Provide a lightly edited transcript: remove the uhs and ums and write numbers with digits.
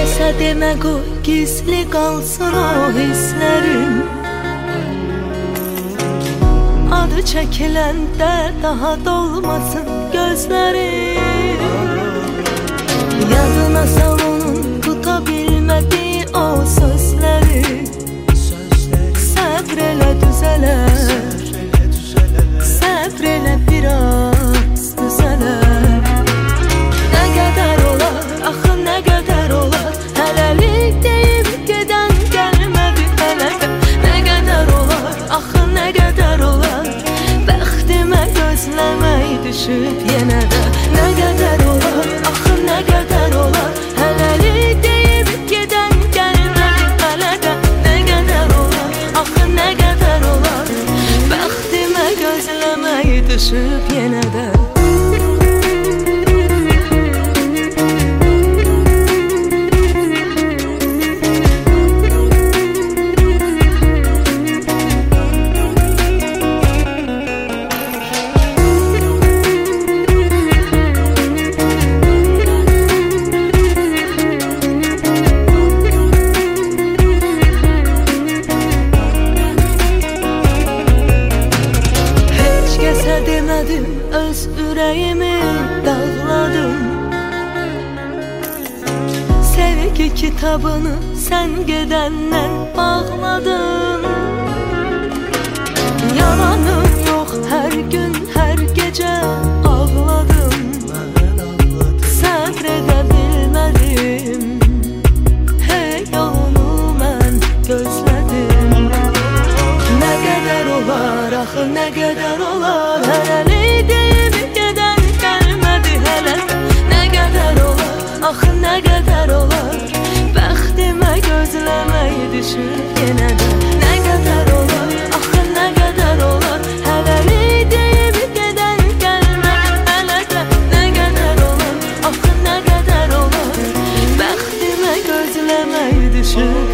desə demə qoy, gizli qalsın o hisslərim. Adı çəkiləndə daha dolmasın gözlərim. Yadına sal onun tuta bilmədiyi o sözləri. Səbr elə düzələr, səbr elə biraz düzələr. Nə qədər olar, axı nə qədər olar, hələlik deyib gedən gəlmədi hələ də. Nə qədər olar, axı nə qədər olar, bəxtimə gözləmək düşüb yenə də. Nə qədər olar, axı nə qədər olar, hələlik deyib gedən gəlmədi hələ də. Nə qədər olar, axı nə qədər olar, bəxtimə gözləmək düşüb yenə də. Demədim, öz ürəyimi dağladım. Sevgi kitabını sən gedəndən bağladım. Yalanım yox, hər gün, hər gecə ağladım. Səbr edə bilmədim, hey yolunu mən gözlədim. Nə qədər olar, axı nə qədər olar, hələlik deyib gedən gəlmədi hələ də. Nə qədər olar, axı nə qədər olar, bəxtimə gözləmək düşüb yenə də. Nə qədər olar, axı nə qədər olar, hələlik deyib gedən gəlmədi hələ də. Nə qədər olar, axı nə qədər olar, bəxtimə gözləmək düşüb